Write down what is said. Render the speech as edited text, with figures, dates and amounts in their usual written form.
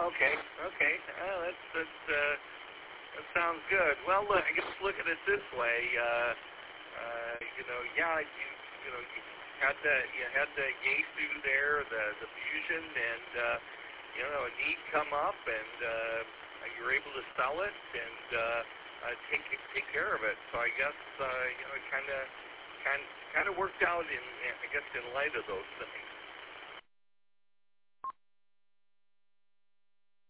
Okay. Okay. That sounds good. Well, look, I guess look at it this way. Yeah, you had the Yaesu there, the fusion, and a need come up, and you were able to sell it and take care of it. So I guess it kind of worked out in light of those things.